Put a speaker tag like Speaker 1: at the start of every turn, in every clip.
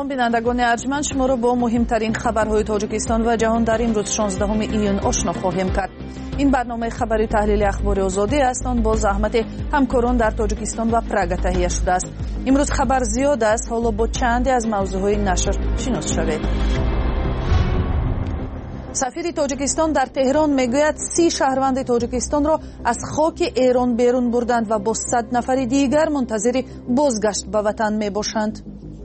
Speaker 1: سلام بینندگان ارجمند، شما را با مهمترین خبرهای تاجیکستان و جهان در امروز 16 ایون آشنا خواهیم کرد. این برنامه خبری تحلیل اخبار آزادی است، آن با زحمت همکاران در تاجیکستان و پراگ تهیه شده است. امروز خبر زیاد است، حالا با چندی از موضوعهای نشر شناس شوید. سفیر تاجیکستان در تهران میگوید 30 شهروند تاجیکستان را از خاک ایران بیرون بردند و با 100 نفر دیگر منتظر بازگشت به وطن میباشند.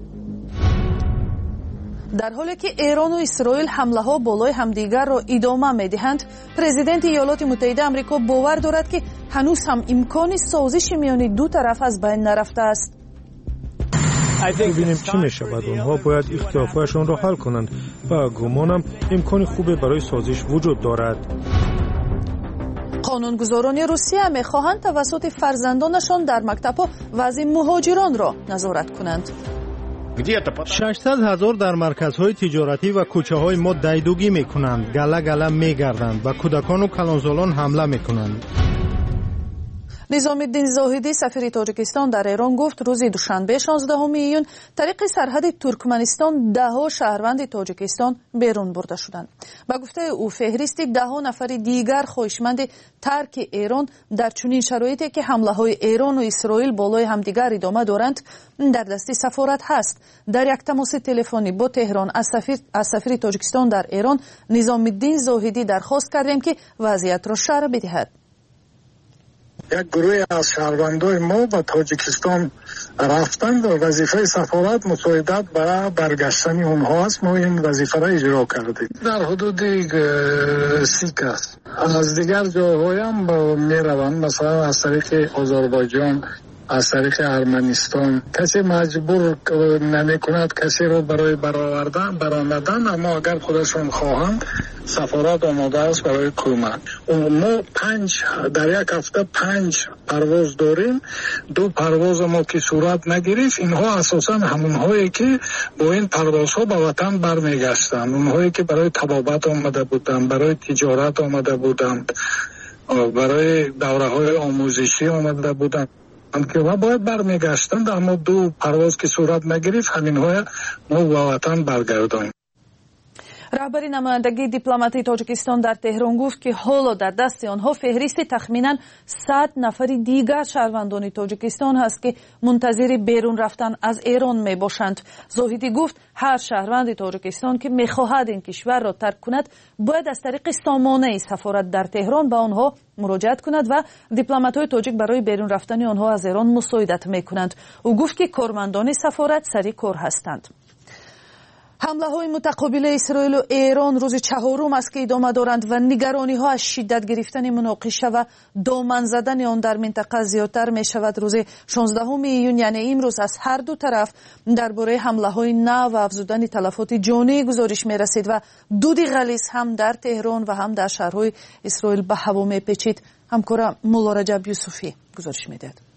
Speaker 1: در حالی که ایران و اسرائیل حمله ها بالای همدیگر را ادامه میدهند، پرزیدنت ایالات متحده آمریکا باور دارد که هنوز هم امکان سازش میان دو طرف از بین نرفته است.
Speaker 2: ببینیم چی میشود. اونها باید اختلافاتشان را حل کنند و گمانم امکان خوبی برای سازش وجود دارد.
Speaker 1: قانونگذاران روسیه میخواهند توسط فرزندانشان در مکتب‌ها وضع مهاجران را نظارت کنند.
Speaker 3: 600,000 در مرکزهای تجارتی و کوچه‌های ما دیدگی میکنند، گله میگردند و کودکان و کلانزالان حمله میکنند.
Speaker 1: نظام الدین زاهدی سفیر تاجیکستان در ایران گفت روز دوشنبه 16 ایون طریق سرحد ترکمنستان 10 شهروند تاجیکستان بیرون برده شدند. با گفته او فهرست 10 نفر دیگر خواهشمند ترک ایران در چنین شرایطی که حمله های ایران و اسرائیل بالای همدیگر ادامه دارند در دست سفارت هست. در یک تماس تلفنی با تهران از سفیر تاجیکستان در ایران نظام الدین زاهدی درخواست کردیم که وضعیت را شرح بدهد.
Speaker 4: یک گروه از شهروندان ما به تاجیکستان رفتند و وظیفه سفارت مساعدت برای برگشتن اونها است. ما این وظیفه را اجرا کردیم. در حدود 30 کس از دیگر جاهای هم می روند، مثلا از طریق آذربایجان، از طریق ارمنستان. کسی مجبور نمی کند کسی رو برای برآمدن، اما اگر خودشون خواهند سفارت آماده است برای کمک. ما در یک هفته 5 پرواز داریم. 2 پرواز ما که صورت نگرفت، اینها اساسا همونهایی که با این پروازها به وطن برمیگشتند، اونهایی که برای طبابت آمده بودند، برای تجارت آمده بودند، برای دوره‌های آموزشی آمده بودند که باید برمیگشتند، اما 2 پرواز که صورت نگرفت همینها ما به وطن برگردانیم.
Speaker 1: رهبر نمایندگی دیپلماتی تاجیکستان در تهران گفت که حالا در دست آنها فهرست تخمینا 100 نفر دیگر شهروندان تاجیکستان هست که منتظر بیرون رفتن از ایران می باشند. زاهدی گفت هر شهروند تاجیکستان که میخواهد این کشور را ترک کند باید از طریق سامانه سفارت در تهران به آنها مراجعت کند و دیپلمات‌های تاجیک برای بیرون رفتن آنها از ایران مساعدت میکنند. او گفت که کارمندان سفارت سر کار هستند. حمله های متقابل اسرائیل و ایران روز 4 است که ادامه دارند و نگرانی ها از شدت گرفتن مناقشه و دامن زدن آن در منطقه زیادتر می شود. روز 16 ایون یعنی امروز از هر دو طرف درباره حمله های نو و افزودن تلفات جانی گزارش می رسید و دود غلیظ هم در تهران و هم در شهرهای اسرائیل به هوا می پیچید. همکارم مولا رجب یوسفی گزارش می دهد.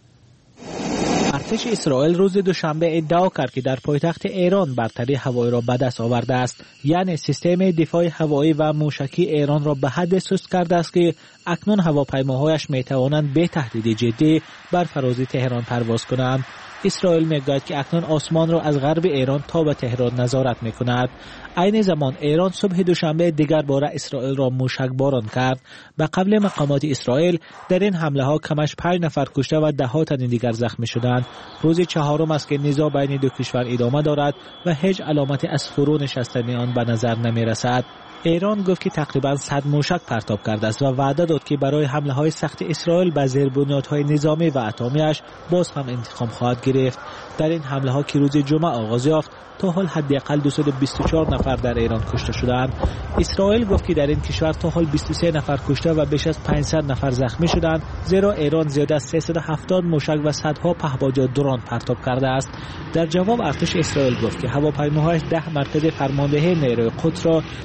Speaker 5: ارتش اسرائیل روز دوشنبه ادعا کرد که در پایتخت ایران برتری هوایی را به دست آورده است، یعنی سیستم دفاع هوایی و موشکی ایران را به حد سست کرده است که اکنون هواپیماهایش می توانند به تهدید جدی بر فراز تهران پرواز کنند. اسرائیل میگوید که اکنون آسمان را از غرب ایران تا به تهران نظارت میکند. عین زمان ایران صبح دوشنبه دیگر باره اسرائیل را موشک باران کرد. به قول مقامات اسرائیل در این حمله ها کمش 5 نفر کشته و 10 تن دیگر زخمی شدند. روز 4 است که نزاع بین دو کشور ادامه دارد و هیچ علامتی از فرو نشستن آن به نظر نمی رسد. ایران گفت که تقریبا 100 موشک پرتاب کرده است و وعده داد که برای حمله های سخت اسرائیل به زیربنیادهای نظامی و اتمیش باز هم انتقام خواهد گرفت. در این حمله ها که روز جمعه آغاز یافت تا حال حداقل 224 نفر در ایران کشته شدند. اسرائیل گفت که در این کشور تا حال 23 نفر کشته و بیش از 500 نفر زخمی شدند، زیرا ایران زیاده از 370 موشک و صدها پهپاد درون پرتاب کرده است. در جواب ارتش اسرائیل گفت که هواپیماهایش 10 مرکز فرماندهی نیروی قدس را در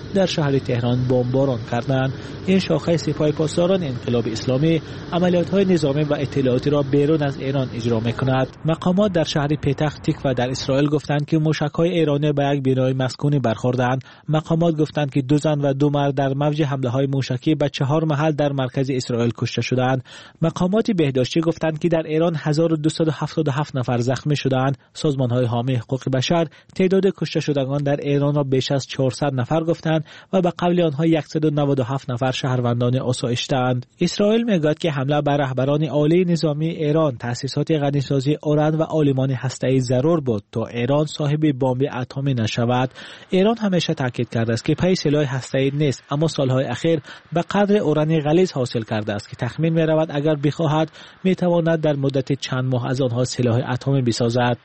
Speaker 5: شهر تهران بمباران کردند. این شاخه سپاه پاسداران انقلاب اسلامی عملیات‌های نظامی و اطلاعاتی را بیرون از ایران اجرا می‌کند. مقامات در شهر پتخ تیکوه در اسرائیل گفتند که موشک‌های ایرانی به یک بنای مسکونی برخوردند. مقامات گفتند که 2 زن و 2 مرد در موج حمله‌های موشکی به 4 محل در مرکز اسرائیل کشته شدند. مقامات بهداشتی گفتند که در ایران 1277 نفر زخمی شدند. سازمان‌های حامی حقوق بشر تعداد کشته شدگان در ایران را بیش از 400 نفر گفتند و به قبل آنها 197 نفر شهروندان آسایش‌اند. اسرائیل میگوید که حمله بر رهبران عالی نظامی ایران، تأسیسات غنیسازی اوران و آلمان هسته‌ای ضرور بود تا ایران صاحب بمب اتمی نشود. ایران همیشه تاکید کرده است که پای سلاح هسته‌ای نیست، اما سالهای اخیر به قدر اوران غلیظ حاصل کرده است که تخمین می‌رود اگر بخواهد می‌تواند در مدت چند ماه از آنها سلاح اتمی بسازد.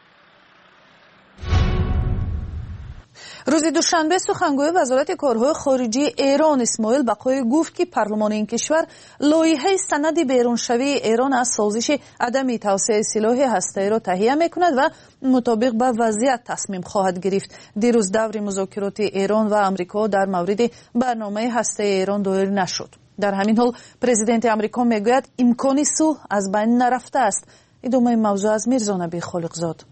Speaker 1: روز دوشنبه سخنگوی وزارت کارهای خارجی ایران اسماعیل بقایی گفت که پارلمان این کشور لایحه سند بیرونشوی ایران از سازش عدم توسعه سلاح هسته‌ای را تهیه می‌کند و مطابق با وضعیت تصمیم خواهد گرفت. دیروز دور مذاکرات ایران و آمریکا در مورد برنامه هسته‌ای ایران دایر نشد. در همین حال پرزیدنت آمریکا میگوید امکان صلح از بین نرفته است. ادامه موضوع از میرزا نبی خالقزاد.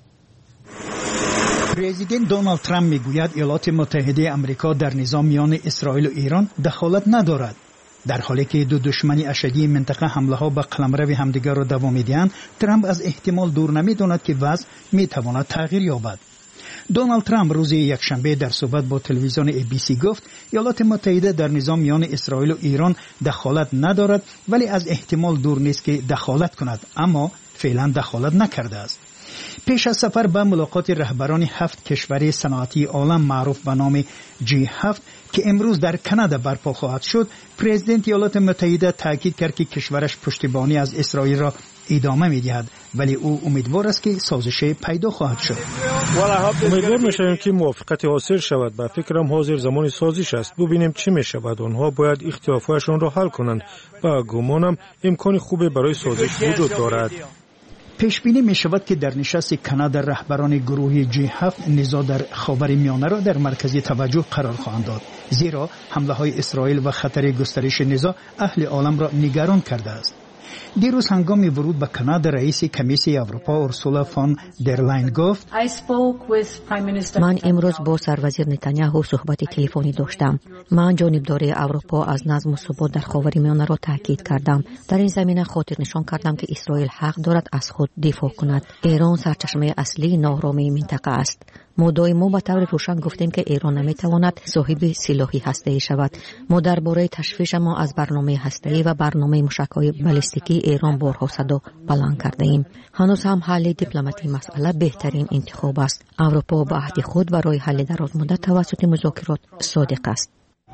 Speaker 6: پرزیدنت دونالد ترامپ میگوید ایالات متحده آمریکا در نظام میان اسرائیل و ایران دخالت ندارد. در حالی که دو دشمن اشدی منطقه حمله ها به قلمرو همدیگر را دوام میدهند، ترامپ از احتمال دور نمیداند که وضع میتواند تغییر یابد. دونالد ترامپ روز یکشنبه در صحبت با تلویزیون ABC گفت ایالات متحده در نظام میان اسرائیل و ایران دخالت ندارد، ولی از احتمال دور نیست که دخالت کند، اما فعلا دخالت نکرده است. پیش از سفر به ملاقات رهبران 7 کشور صنعتی عالم معروف به نام G7 که امروز در کانادا برپا خواهد شد، پرزیدنت ایالات متحده تاکید کرد که کشورش پشتیبانی از اسرائیل را ادامه می‌دهد، ولی او امیدوار است که سازش پیدا خواهد شد.
Speaker 2: امیدوار می‌شویم که موافقت حاصل شود. به فکرم حاضر زمان سازش است. ببینیم چی می‌شود. آنها باید اختلافاتشان را حل کنند و گمانم امکان خوبی برای سازش وجود دارد.
Speaker 6: پیش بینی می شود که در نشست کانادا رهبران گروه G7 نزاع در خاورمیانه را در مرکز توجه قرار خواهند داد، زیرا حمله های اسرائیل و خطر گسترش نزاع اهل عالم را نگران کرده است. دیروز هنگام ورود به کانادا رئیس کمیسیون اروپا اورسولا فون در لاین گفت:
Speaker 7: من امروز با سروزیر نتانیاهو صحبت تلفنی داشتم. من جانبداری اروپا از نظم و ثبات در خاورمیانه را تاکید کردم. در این زمینه خاطر نشان کردم که اسرائیل حق دارد از خود دفاع کند. ایران سرچشمه اصلی ناآرامی منطقه است. ما دائما به طور روشن گفتیم که ایران نمیتواند صاحب سلاحی هسته‌ای شود. ما درباره تشویش ما از برنامه هسته‌ای و برنامه موشک‌های بالستیکی ایران بارها صدا بلند کرده ایم. هنوز هم حل دیپلماتی مسئله بهترین انتخاب است. اروپا به عهد خود برای حل دراز مدت توسط مذاکرات صادق است.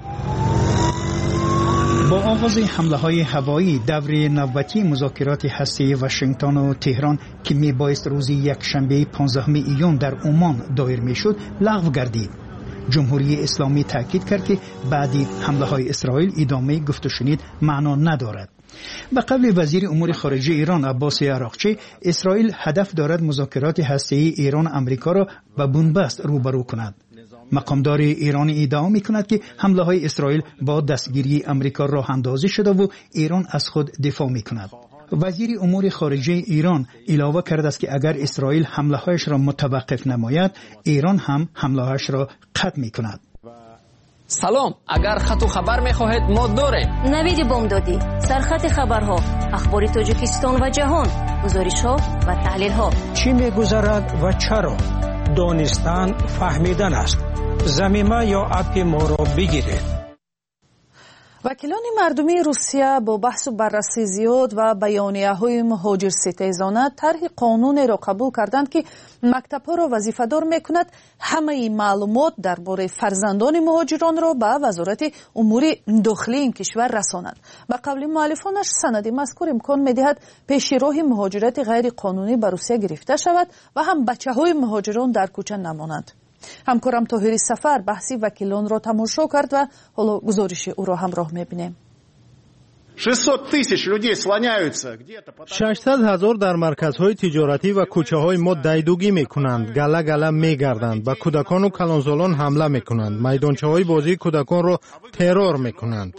Speaker 6: با آغاز حمله های هوایی دور نوبتی مذاکرات هسته‌ای واشنگتن و تهران که میبایست روز یکشنبه 15 ایون در عمان دایر میشد لغو گردید. جمهوری اسلامی تاکید کرد که بعد حمله های اسرائیل ادامه گفت و شنید معنا ندارد. به قول وزیر امور خارجه ایران عباس عراقچی، اسرائیل هدف دارد مذاکرات هسته‌ای ایران و آمریکا را به بنبست روبرو کند. مقامدار ایران ادعا می‌کند که حمله های اسرائیل با دستگیری آمریکا راه اندازی شده و ایران از خود دفاع می‌کند. وزیر امور خارجه ایران علاوه کرده است که اگر اسرائیل حمله هایش را متوقف نماید، ایران هم حمله هایش را قطع می‌کند.
Speaker 8: سلام، اگر خط و خبر می‌خواهید ما داریم.
Speaker 9: نوید بامدادی، سرخط خبرها، اخبار تاجیکستان و جهان، گزارش‌ها و تحلیل‌ها.
Speaker 10: چی می‌گذرد و چرا؟ دانستن فهمیدن است. زمینه یا اپ ما را بگیرید.
Speaker 1: وکیلان مردمی روسیه با بحث و بررسی زیاد و بیانیه‌های مهاجر ستیزانه طرح قانون را قبول کردند که مکتب‌ها را وظیفه‌دار می‌کند همه معلومات درباره فرزندان مهاجران را به وزارت امور داخلی این کشور رسانند. به قول مؤلفانش سند مذکور امکان می‌دهد پیش راه مهاجرت غیر قانونی به روسیه گرفته شود و هم بچه‌های مهاجران در کوچه نمانند. همکارم طاهری سفر بحثی وکیلان را تماشا کرد و حالا گزارش او را همراه می‌بینیم.
Speaker 3: 600,000 در مرکزهای تجارتی و کوچه‌های ما دیدگی می‌کنند. گله گله می‌گردند. به کودکان و کلانزالان حمله می‌کنند. میدانچه‌های بازی کودکان را ترور می‌کنند.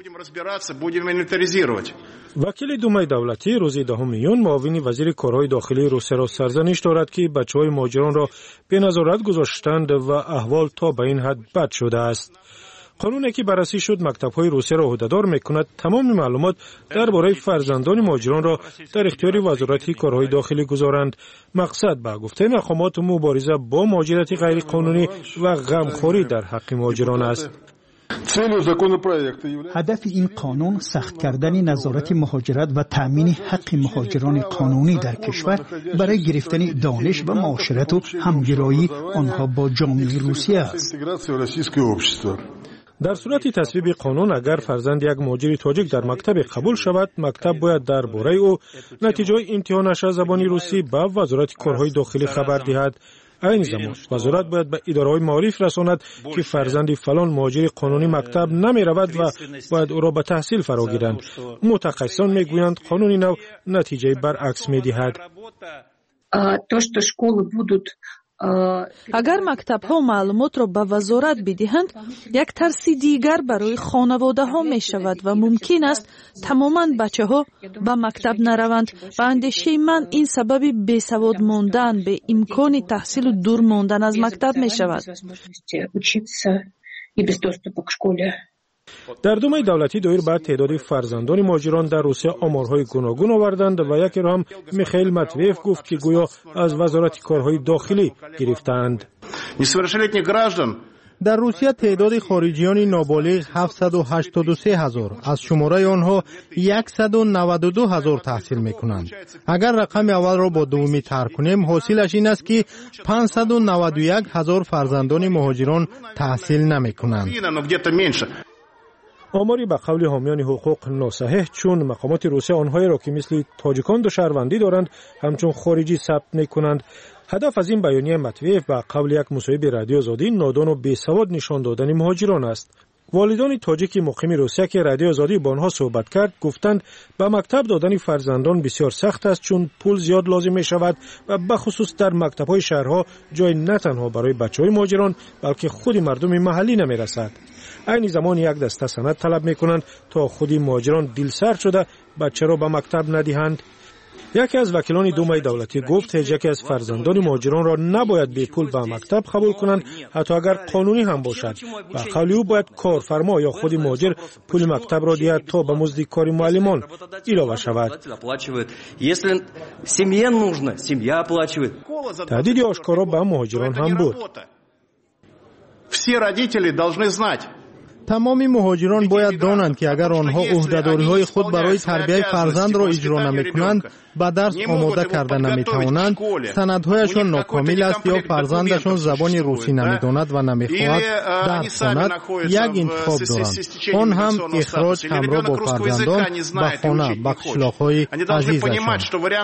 Speaker 2: وکیل دومای دولتی روزی 10 میون معاون وزیر کارهای داخلی روسیه را سرزنش دارد که بچه‌های مهاجران را به نظارت گذاشتند و احوال تا به این حد بد شده است. قانونی که بررسی شد مکتب‌های روسیه را عهده‌دار می‌کند تمام معلومات درباره فرزندان مهاجران را در اختیار وزارت کارهای داخلی گذارند. مقصد به گفته مقامات مبارزه با مهاجرت غیرقانونی و غمخوری در حق مهاجران است.
Speaker 6: هدف این قانون سخت کردن نظارت مهاجرت و تأمین حق مهاجران قانونی در کشور برای گرفتن دانش و معاشرت و همگرایی آنها با جامعه روسیه است.
Speaker 2: در صورت تصویب قانون اگر فرزند یک مهاجر تاجیک در مکتب قبول شود، مکتب باید درباره او نتیجه امتحانش از زبان روسی به وزارت کارهای داخلی خبر دهد. این زمان وزارت باید به اداره‌های معارف رساند که فرزند فلان مهاجر قانونی مکتب نمی رود و باید او را به تحصیل فرا گیرند. متخصصان میگویند قانون نو نتیجه برعکس میدهد.
Speaker 1: اگر مکتب‌ها معلومات را به وزارت بدهند، یک ترسی دیگر برای خانواده‌ها می‌شود و ممکن است تماماً بچه‌ها به مکتب نروند. به اندیشه من این سبب بیسواد ماندن به امکان تحصیل و دور ماندن از مکتب می‌شود.
Speaker 2: در دومای دولتی دایر بعد تعداد فرزندان مهاجران در روسیه آمارهای گوناگون آوردند و یکی را هم میخائیل ماتویف گفت که گویا از وزارت کارهای داخلی گرفتند.
Speaker 3: در روسیه تعداد خارجیان نابالغ 783,000 از شماره آنها 192,000 تحصیل میکنند. اگر رقم اول را با دومی طرح کنیم حاصلش این است که 591,000 فرزندان مهاجران تحصیل نمیکنند.
Speaker 2: آماری به قول حامیان حقوق ناصحیح، چون مقامات روسیه آنهایی را که مثل تاجیکان دو شهروندی دارند همچون خارجی ثبت میکنند. هدف از این بیانیه مطویف به قول یک مصاحبه رادیو آزادی نادان و بیسواد نشان دادن مهاجران است. والدان تاجیک مقیم روسیه که رادیو آزادی با آنها صحبت کرد گفتند به مکتب دادن فرزندان بسیار سخت است چون پول زیاد لازم می شود و به خصوص در مکتب‌های شهرها جای نه تنها برای بچه‌های مهاجران بلکه خود مردم محلی نمی رسد. این زمان یک دسته سند طلب میکنند تا خودی مهاجران دلسرد شده بچه را به مکتب ندهند. یکی از وکیلان دومای دولتی گفت یکی از فرزندان مهاجران را نباید به پول به مکتب قبول کنند حتی اگر قانونی هم باشد. و قول او باید کارفرما یا خود مهاجر پول مکتب را دهد تا به مزد کار معلمان علاوه شود. تهدید آشکارا به مهاجران هم بود.
Speaker 3: تمامی مهاجران باید دانند که اگر آنها عهده‌داری‌های خود برای تربیت فرزند را اجرا نمی‌کنند، به درس آماده کرده نمی‌توانند، سندهایشان ناکامل است یا فرزندشان زبان روسی نمی‌داند و نمی‌خواهد درس خواند، یک انتخاب دارند. آن هم اخراج همراه با فرزندان به خانه به قشلاق‌های عزیزشان.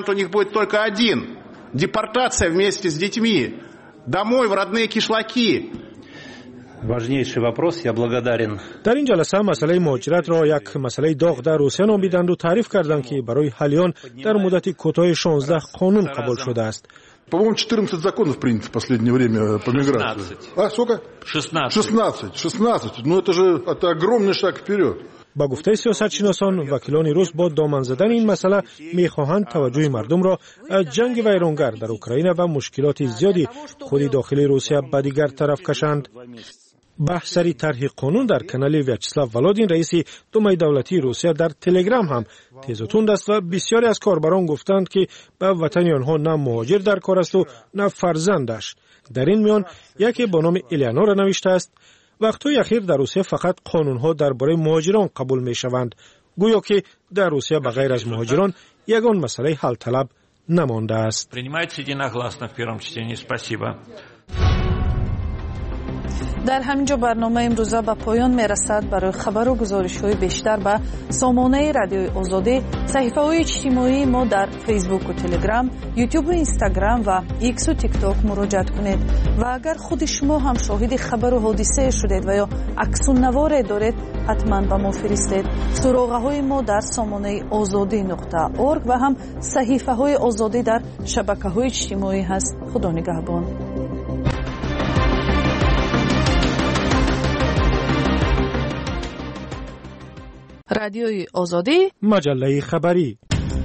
Speaker 11: Депортация вместе с детьми домой в родные кишлаки.
Speaker 12: важнейший вопрос. Я благодарен.
Speaker 2: در این جلسه مسئله مهاجرت را یک مسئله داغ در روسیه نامیدند و تعریف کردند که برای حل آن در مدت کوتاه 16 قانون قبول شده است.
Speaker 13: По-моему, 14 законов принято в последнее время по миграции.
Speaker 12: 16.
Speaker 13: А сколько? 16. Ну это огромный шаг вперед.
Speaker 2: با گفته سیاستشناسان وکیلان روس با دامن زدن این مسئله می‌خواهند توجه مردم را از جنگ ویرانگر در اوکراین و مشکلات زیادی خود داخلی روسیه به دیگر طرف کشند. بحث سری طرح قانون در کانال ویاچسلاو ولادین رئیس دومای دولتی روسیه در تلگرام هم تیز و تند است و بسیاری از کاربران گفتند که به وطن آنها نه مهاجر در کار است و نه فرزندش. در این میان یکی با نام الیانورا نوشته است وقت‌های اخیر در روسیه فقط قانون‌ها درباره مهاجران قبول می‌شوند، گویا که در روسیه بغیر از مهاجران یگان مسئله حل طلب نمانده است.
Speaker 1: در همینجا برنامه امروزه به پایان میرسد. برای خبر و گزارش‌های بیشتر به سامانه رادیوی آزادی، صفحه‌های اجتماعی ما در فیسبوک و تلگرام، یوتیوب و اینستاگرام و ایکس و تیک تاک مراجعه کنید. و اگر خود شما هم شاهد خبر و حادثه شدید و یا عکس النوار دارید، حتما به ما فرستید. سراغه‌های ما در سامانه azadi.org و هم صحیفه‌های آزادی در شبکه‌های اجتماعی هست. خدا نگهبان. رادیوی آزادی،
Speaker 2: مجله خبری.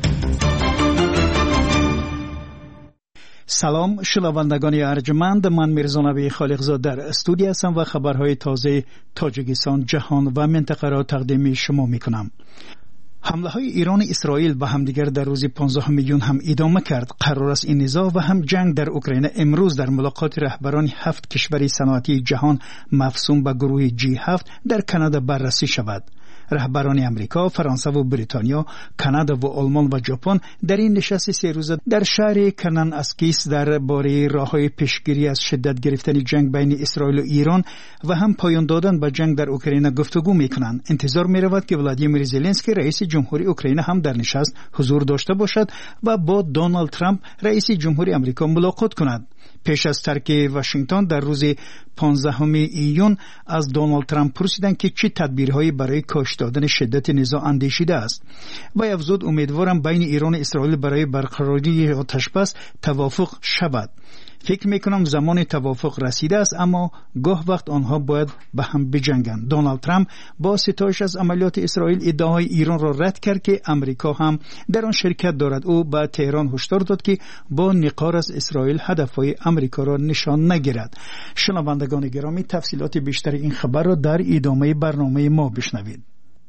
Speaker 6: سلام شنوندگان ارجمند، من میرزا نبی خالقزاد در استودیو هستم و خبرهای تازه تاجیکستان، جهان و منطقه را تقدیم شما میکنم. حمله های ایران اسرائیل به همدیگر در روز 15 میلیون هم ادامه کرد. قرار است این نزاع و هم جنگ در اوکراین امروز در ملاقات رهبران 7 کشور صنعتی جهان مفصوم به گروه G7 در کانادا بررسی شود. رهبران امریکا، فرانسه و بریتانیا، کانادا و آلمان و ژاپن در این نشست 3 روزه در شهر کنن اسکیس درباره راه‌های پیشگیری از شدت گرفتن جنگ بین اسرائیل و ایران و هم پایان دادن به جنگ در اوکراین گفتگو می‌کنند. انتظار می‌رود که ولادیمیر زلنسکی رئیس جمهوری اوکراین هم در نشست حضور داشته باشد و با دونالد ترامپ رئیس جمهوری آمریکا ملاقات کند. پیش از ترک واشنگتن در روز 15 ایون از دونالد ترامپ پرسیدند که چه تدبیرهایی برای کاهش دادن شدت نزاع اندیشیده است. و افزود امیدوارم بین ایران و اسرائیل برای برقراری آتشبس توافق شود. فکر میکنم زمان توافق رسیده است، اما گاه وقت آنها باید به هم بجنگند. دونالد ترامپ با ستایش از عملیات اسرائیل ادعای ایران را رد کرد که امریکا هم در آن شرکت دارد. او به تهران هشدار داد که با نقار از اسرائیل هدفهای امریکا را نشان نگیرد. شنوندگان گرامی، تفصیلات بیشتر این خبر را در ادامه برنامه ما بشنوید.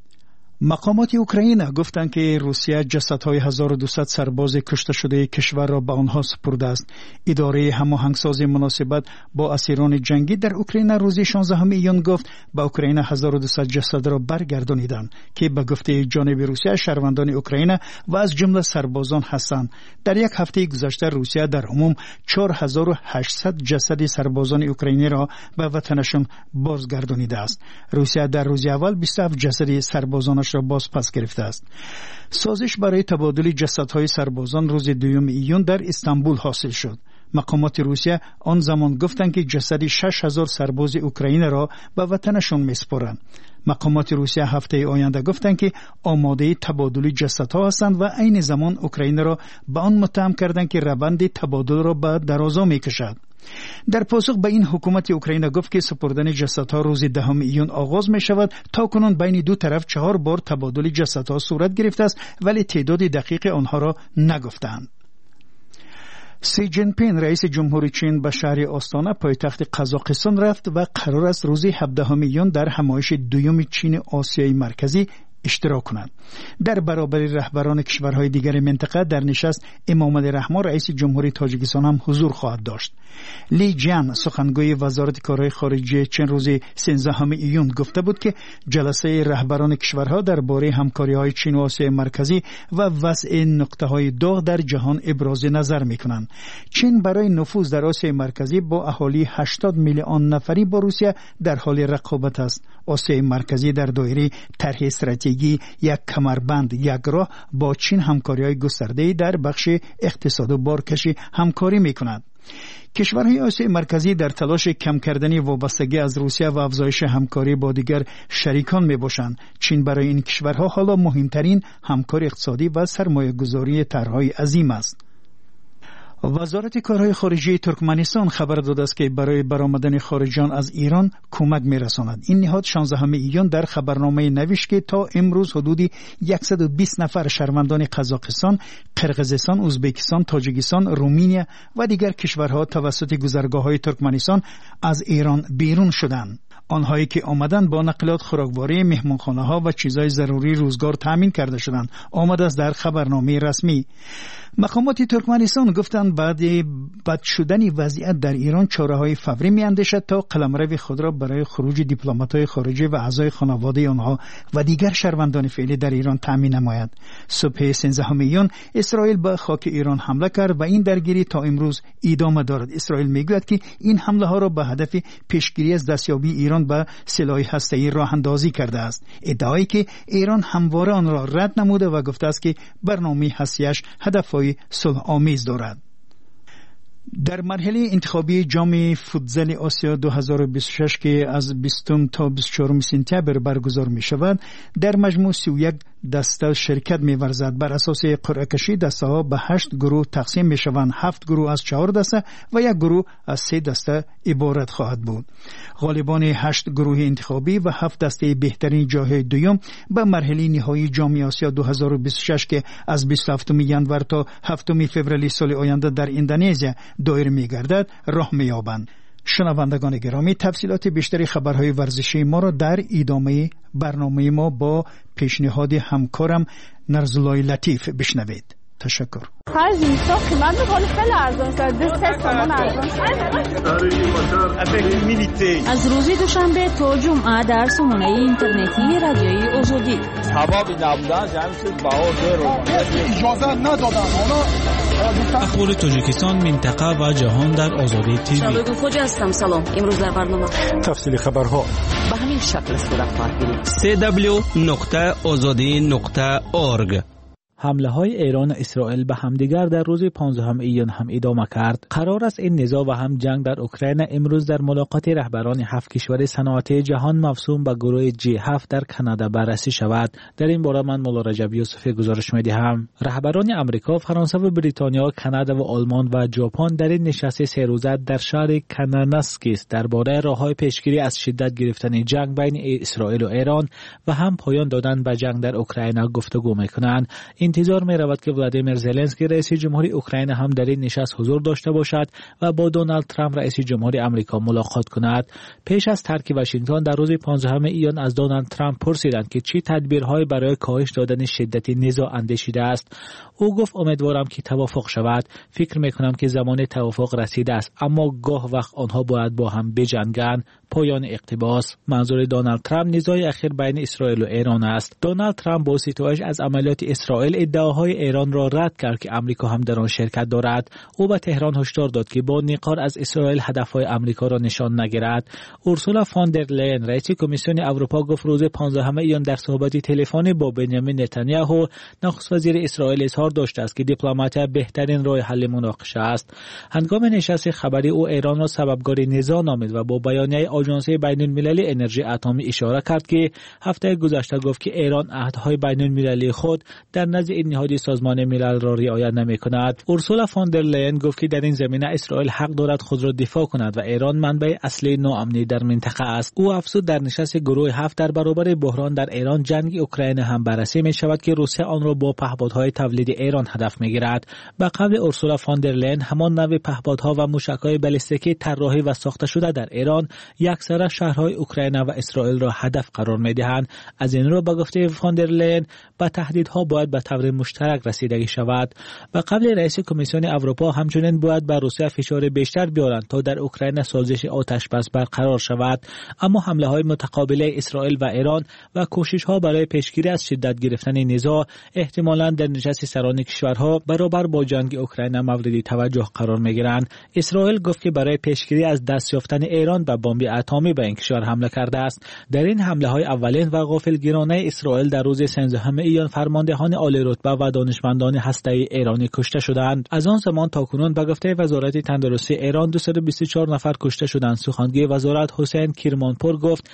Speaker 6: مقامات اوکراین گفتند که روسیه جسدهای 1200 سرباز کشته شده کشور را به آنها سپرده است. اداره هماهنگسازی مناسبت با اسیران جنگی در اوکراین روز 16 ایون گفت به اوکراین 1200 جسد را برگردانیدند که به گفته جانب روسیه شهروندان اوکراین و از جمله سربازان هستند. در یک هفته گذشته روسیه در عموم 4800 جسد سربازان اوکراینی را به وطنشان بازگردانیده است. روسیه در روز اول 27 جسد سربازانش را باز پس گرفته است. سازش برای تبادل جسدهای سربازان روز 2 ایون در استانبول حاصل شد. مقامات روسیه آن زمان گفتند که جسد 6000 سرباز اوکراین را به وطنشان میسپارند. مقامات روسیه هفته آینده گفتند که آماده تبادل جسدها هستند و عین زمان اوکراین را به آن متهم کردند که روند تبادل را به درازا میکشد. در پاسخ به این حکومت اوکراین گفت که سپردن جسدها روز 10 ایون آغاز می شود. تا کنون بین دو طرف 4 بار تبادل جسدها صورت گرفته است، ولی تعداد دقیق آنها را نگفتند. سی جین پین رئیس جمهوری چین به شهر آستانه پایتخت قزاقستان رفت و قرار است روز 17 ایون در همایش دوم چین آسیای مرکزی اشتراک کنند. در برابر رهبران کشورهای دیگر منطقه در نشست امام علی رحمان رئیس جمهوری تاجیکستان هم حضور خواهد داشت. لی جیان سخنگوی وزارت کارهای خارجه چین روز 13 ایون گفته بود که جلسه رهبران کشورها درباره همکاری‌های چین و آسیای مرکزی و وضع نقطه‌های داغ در جهان ابراز نظر می‌کنند. چین برای نفوذ در آسیای مرکزی با اهالی 80 میلیون نفری با روسیه در حال رقابت است. آسیای مرکزی در دایره طرح استراتژی یک کمربند یک راه با چین همکاری‌های گسترده‌ای در بخش اقتصاد و بارکشی همکاری می‌کند. کشورهای آسیای مرکزی در تلاش کم کردن وابستگی از روسیه و افزایش همکاری با دیگر شریکان میباشند. چین برای این کشورها حالا مهمترین همکار اقتصادی و سرمایه‌گذاری طرح‌های عظیم است. وزارت کارهای خارجه ترکمنستان خبر داده است که برای برآمدن خارجیان از ایران کمک می‌رساند. این نهاد 16 ایون در خبرنامه نوشت که تا امروز حدود 120 نفر شهروندان قزاقستان، قرقیزستان، ازبکستان، تاجیکستان، رومانیا و دیگر کشورها توسط گذرگاه‌های ترکمنستان از ایران بیرون شدند. آنهایی که آمدند با نقلیات خوراکواری، مهمانخانه‌ها و چیزهای ضروری روزگار تامین کرده شدند. آمده است در خبرنامه رسمی. مقامات ترکمنستان گفتند بعد بد شدن وضعیت در ایران چاره‌های فوری می‌اندیشد تا قلمرو خود را برای خروج دیپلمات‌های خارجی و اعضای خانواده آنها و دیگر شهروندان فعلی در ایران تأمین نماید. صبح 13 ایون اسرائیل به خاک ایران حمله کرد و این درگیری تا امروز ادامه دارد. اسرائیل میگوید که این حمله ها را به هدف پیشگیری از دستیابی ایران به سلاح هسته‌ای راه اندازی کرده است. ادعایی که ایران همواره آن را رد نموده و گفته است که برنامه هسته‌ایش هدف‌های صلح آمیز دارد. در مرحله انتخابی جام فوتزال آسیا 2026 که از 20 تا 24 سپتامبر برگزار می شود، در مجموع 31 دسته شرکت می ورزد. بر اساس قرعه کشی دسته ها به 8 گروه تقسیم می شوند. 7 گروه از 4 دسته و 1 گروه از 3 دسته عبارت خواهد بود. غالبان 8 گروه انتخابی و 7 دسته بهترین جاهای دوم به مرحله نهایی جام آسیا 2026 که از 27 ژانویه تا 7 فوریه سال آینده در اندونزی دایر می گردد راه می یابند. شنوندگان گرامی، تفصیلات بیشتری خبرهای ورزشی ما را در ادامه برنامه ما با پیشنهاد همکارم نرزلای لطیف بشنوید. تشکر.
Speaker 14: قیمت خیلی ارزان است. 3 تومان ارزان.
Speaker 9: از روز دوشنبه تا جمعه در سامانه اینترنتی رادیوی آزادی.
Speaker 15: سبب نبودن جمعیت باور اجازه ندادن.
Speaker 5: اخبار تاجیکستان، منطقه و جهان در آزادی تیوی.
Speaker 9: شبکه خوج هستم. سلام. امروز در برنامه
Speaker 2: تفصیل خبرها
Speaker 9: به همین شکل صورت خواهد گرفت.
Speaker 5: www.azadi.org. حمله های ایران و اسرائیل به همدیگر در روز 15 ایون هم ادامه کرد. قرار است این نزاع و هم جنگ در اوکراین امروز در ملاقات رهبران 7 کشور صنعتی جهان مفصول به گروه G7 در کانادا بررسی شود. در این باره من مولا رجب یوسفی گزارش می‌دهم. رهبران آمریکا، فرانسه و بریتانیا، کانادا و آلمان و ژاپن در این نشست 3 روزه در شهر کاناناسکیس درباره راه‌های پیشگیری از شدت گرفتن جنگ بین اسرائیل و ایران و هم پایان دادن به جنگ در اوکراین گفتگو می‌کنند. انتظار می رود که ولادیمیر زلنسکی رئیس جمهوری اوکراین هم در این نشست حضور داشته باشد و با دونالد ترامپ رئیس جمهوری آمریکا ملاقات کند. پیش از ترک واشنگتن در روز 15 ایون از دونالد ترامپ پرسیدند که چه تدبیرهایی برای کاهش دادن شدت نزاع اندیشیده است. او گفت امیدوارم که توافق شود. فکر می کنم که زمان توافق رسیده است، اما گاه وقت آنها باید با هم بجنگند. پایان اقتباس. منظور دونالد ترامپ نزاع اخیر بین اسرائیل و ایران است. دونالد ترامپ با ستایش از عملیات اسرائیل ادعاهای ایران را رد کرد که آمریکا هم در آن شرکت دارد. او به تهران هشدار داد که با نقار از اسرائیل هدفهای آمریکا را نشان نگیرد. اورسولا فون در لین رئیس کمیسیون اروپا گفت روز 15 ایون در صحبت تلفنی با بنیامین نتانیاهو نخست وزیر اسرائیل اظهار داشته است که دیپلماسی بهترین راه حل مناقشه است. هنگام نشست خبری او ایران را سببگار نزاع نامید و با بیانیه آژانس بین‌المللی انرژی اتمی اشاره کرد که هفته گذشته گفت که ایران عهدهای بین‌المللی خود در نزد این نهاد سازمان ملل را رعایت نمی‌کند. اورسولا فون در لین گفت که در این زمینه اسرائیل حق دارد خود را دفاع کند و ایران منبع اصلی ناامنی در منطقه است. او افزود در نشست گروه 7 در برابر بحران در ایران جنگ اوکراین هم بررسی می‌شود که روسیه آن را با پهپادهای تولید ایران هدف می‌گیرد. به قول اورسولا فون در لین همان نوع پهپادها و موشک‌های بالستیکی طراحی و ساخته شده در ایران یکسره شهرهای اوکراین و اسرائیل را هدف قرار می‌دهند. از این رو به گفته فون در لین با تهدیدها باید به طور مشترک رسیدگی شود. به قبل رئیس کمیسیون اروپا همچنین باید بر روسیه فشار بیشتر بیارند تا در اوکراین سازش آتش‌بس برقرار شود. اما حمله‌های متقابل اسرائیل و ایران و کوشش‌ها برای پیشگیری از شدت گرفتن نزاع احتمالاً در نشست سران کشورها برابر با جنگ اوکراین مورد توجه قرار می‌گیرند. اسرائیل گفت که برای پیشگیری از دست یافتن ایران به بمب اتمی به این کشور حمله کرده است. در این حمله‌های اولین و غافلگیرانه اسرائیل در روز 13 ایون فرماندهان عالی رتبه و دانشمندان هسته‌ای ایرانی کشته شدند. از آن زمان تاکنون به گفته وزارت تندرستی ایران 224 نفر کشته شدند. سخنگوی وزارت حسین کرمانپور گفت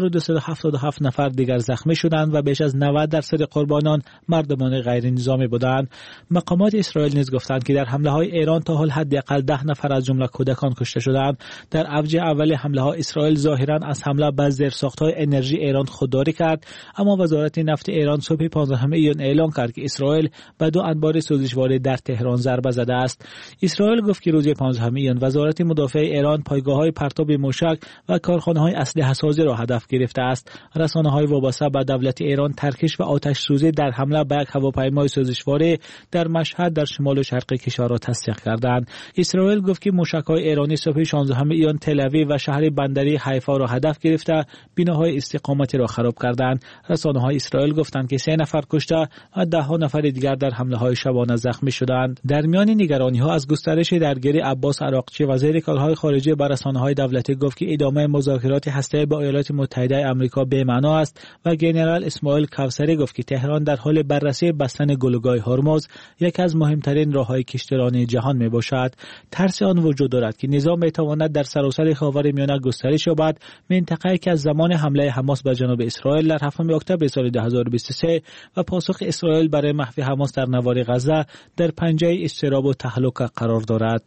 Speaker 5: 1277 نفر دیگر زخمی شدند و بیش از 90% قربانان مردمان غیر نظامی بودند. مقامات اسرائیل نیز گفتند که در حمله‌های ایران تا حال حداقل 10 نفر از جمله کودکان کشته شدند. در اوج اول حمله‌ها اسرائیل ظاهراً از حمله به زیرساخت‌های انرژی ایران خودداری کرد، اما وزارت نفت ایران صبح 15 ایون اعلام کرد که اسرائیل به 2 انبار سوزشوار در تهران ضربه زده است. اسرائیل گفت که روز 15 ایون وزارت مدافع ایران پایگاه‌های پرتاب موشک و کارخانه‌های اسلحه‌سازی را هدف گرفته است. رسانه‌های وابسته به دولت ایران ترکش و آتش سوزی در حمله به یک هواپیمای سوزشوار در مشهد در شمال و شرق کشور را تصدیق کردند. اسرائیل گفت که موشک‌های ایرانی صبح 16 ایون تل اویو و شهر بندری حیفا را هدف گرفته بناهای استقامتی را خراب کردند. رسانه‌های اسرائیل گفتند که 3 نفر کشته و 10 نفر دیگر در حمله‌های شبانه زخمی شدند. در میان نگرانی‌ها از گسترش درگیری عباس عراقچی وزیر کارهای خارجه به رسانه‌های دولتی گفت که ادامه مذاکرات هسته‌ای با ایالات متحده آمریکا بی‌معنا است و ژنرال اسماعیل کوثری گفت که تهران در حال بررسی بستن گلوگاه هرمز، یکی از مهمترین راه‌های کشتیرانی جهان میباشد. ترس آن وجود دارد که نظام بتواند در سراسر خاورمیانه گسترش یابد، منطقه‌ای که از زمان حمله حماس به جنوب اسرائیل در 7 اکتبر سال 2023 و پاسخ اسرائیل برای محو حماس در نوار غزه در پنجه اضطراب و تهلکه قرار دارد.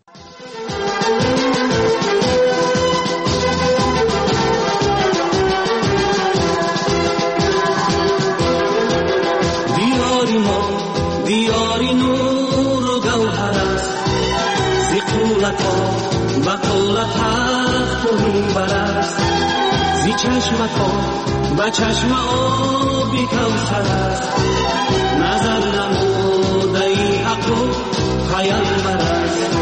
Speaker 16: دیاری نور و گوهر است، زی قولت ها و قولت حق و منبر است، زی چشمت ها و چشم آبی کوثر است، نظر نموده ای حق و پیامبر است.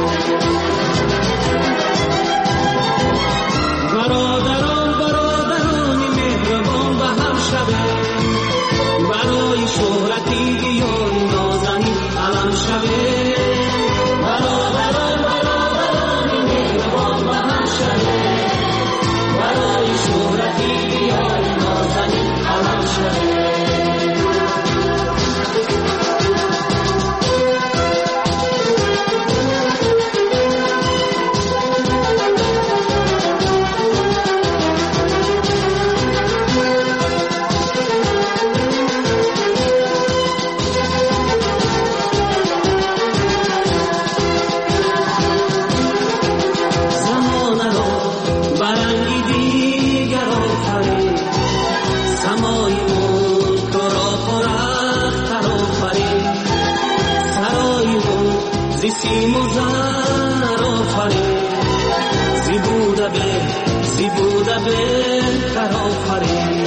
Speaker 16: برادران مهربان به هم شده، برای شهرتی دیاری نازنین علم شده. برادران مهربان به هم شده، برای شهرتی دیاری نازنین علم شده. سیم و زر آفرین، زی بوده بهتر آفرین.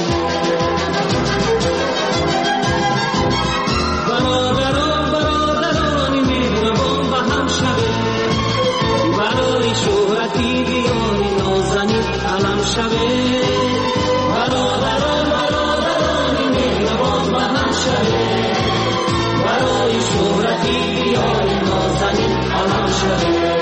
Speaker 16: برادران مهربان به هم شده، برای شهرتی دیاری نازنین علم شده. برادران مهربان به هم شده، برای شهرتی دیاری نازنین علم شده.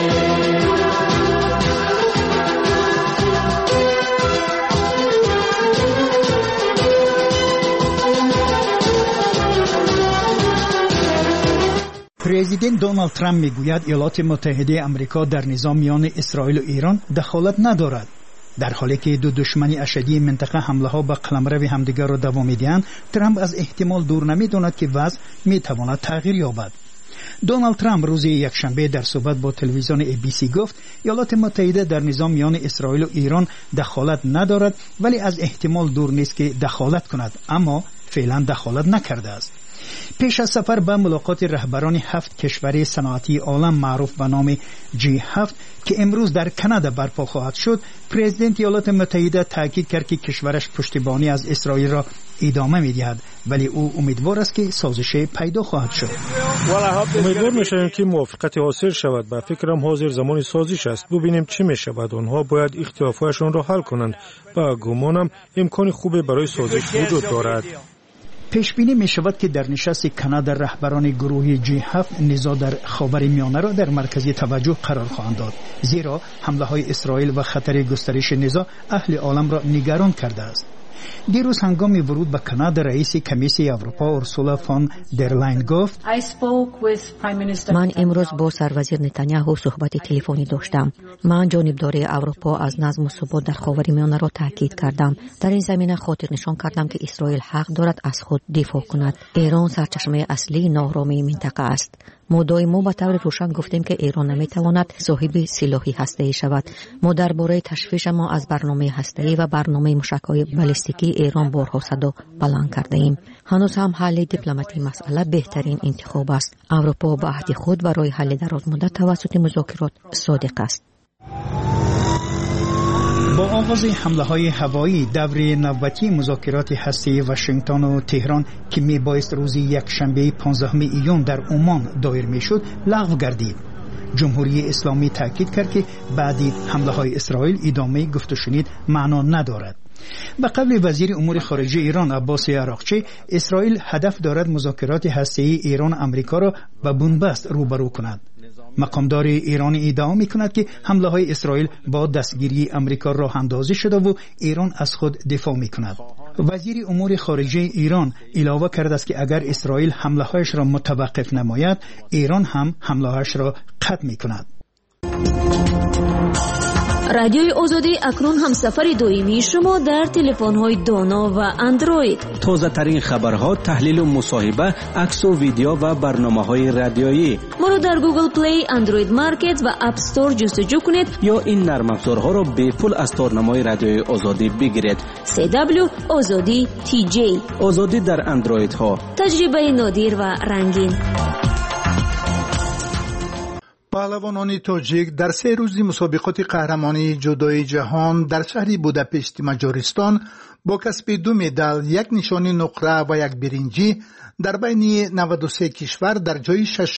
Speaker 6: پرزیدنت دونالد ترامپ میگوید ایالات متحده آمریکا در نظام میان اسرائیل و ایران دخالت ندارد. در حالی که 2 دشمنی اشدی منطقه حمله ها به قلمرو همدیگر را دوام میدهند، ترامپ از احتمال دور نمیداند که وضع میتواند تغییر یابد. دونالد ترامپ روز یکشنبه در صحبت با تلویزیون ABC گفت ایالات متحده در نظام میان اسرائیل و ایران دخالت ندارد، ولی از احتمال دور نیست که دخالت کند، اما فعلا دخالت نکرده است. پیش از سفر به ملاقات رهبران 7 کشور صنعتی عالم معروف به نام G7 که امروز در کانادا برپا خواهد شد، پرزیدنت ایالات متحده تاکید کرد که کشورش پشتیبانی از اسرائیل را ادامه می‌دهد، ولی او امیدوار است که سازش پیدا خواهد شد.
Speaker 2: امیدوار می‌شویم که موافقت حاصل شود. به فکرم حاضر زمان سازش است. ببینیم چی می‌شود. آنها باید اختلافاتشان را حل کنند. با گمانم امکان خوبی برای سازش وجود دارد.
Speaker 6: پیش بینی می شود که در نشست کانادا رهبران گروه G7 نزاع در خاورمیانه را در مرکز توجه قرار خواهند داد، زیرا حمله های اسرائیل و خطر گسترش نزاع اهل عالم را نگران کرده است. دیروز هنگام ورود به کانادا رئیس کمیسیون اروپا اورسولا فون در لاین گفت:
Speaker 7: من امروز با سروزیر نتانیاهو صحبت تلفنی داشتم. من جانبداری اروپا از نظم و ثبات در خاورمیانه را تاکید کردم. در این زمینه خاطر نشان کردم که اسرائیل حق دارد از خود دفاع کند. ایران سرچشمه اصلی ناآرامی منطقه است. ما دائما با طور روشن گفتیم که ایران نمیتواند صاحب سلاح هسته‌ای شود. ما درباره تشویش ما از برنامه هسته‌ای و برنامه موشک‌های بالستیکی ایران بارها صدا بلند کرده ایم. هنوز هم حل دیپلماتی مسئله بهترین انتخاب است. اروپا با عهد خود برای حل درازمدت توسط مذاکرات صادق است.
Speaker 6: با آغاز حمله‌های هوایی دور نوبتی مذاکرات هسته‌ای واشنگتن و تهران که میبایست روز یکشنبه 15 ایون در عمان دایر میشد لغو گردید. جمهوری اسلامی تاکید کرد که بعدی حمله‌های اسرائیل ادامه گفت و شنید معنا ندارد. به قول وزیر امور خارجه ایران عباس عراقچی، اسرائیل هدف دارد مذاکرات هسته‌ای ایران آمریکا را به بنبست روبرو کند. مقامدار ایران ادعا می‌کند که حمله‌های اسرائیل با دستگیری آمریکا راه اندازی شده و ایران از خود دفاع می‌کند. وزیر امور خارجه ایران علاوه کرده است که اگر اسرائیل حمله‌هایش را متوقف نماید، ایران هم حمله‌هایش را قطع می‌کند.
Speaker 9: رادیوی آزادی اکنون هم سفر دائمی شما در تلفن‌های دانا و اندروید.
Speaker 17: تازه ترین خبرها، تحلیل و مصاحبه، عکس و ویدیو و برنامه‌های رادیویی.
Speaker 9: ما را در گوگل پلی، اندروید مارکت و اپ استور جستجو کنید
Speaker 17: یا این نرم افزارها را به پول از تورنمای رادیوی آزادی بگیرید.
Speaker 9: CW آزادی TJ.
Speaker 17: آزادی در اندروید ها.
Speaker 9: تجربه نادر و رنگین.
Speaker 18: پهلوانان تاجیک در 3 روزی مسابقات قهرمانی جودوی جهان در شهر بوداپست مجارستان با کسب 2 مدال، 1 نشان نقره و 1 برنجی در بین 93 کشور در جای 6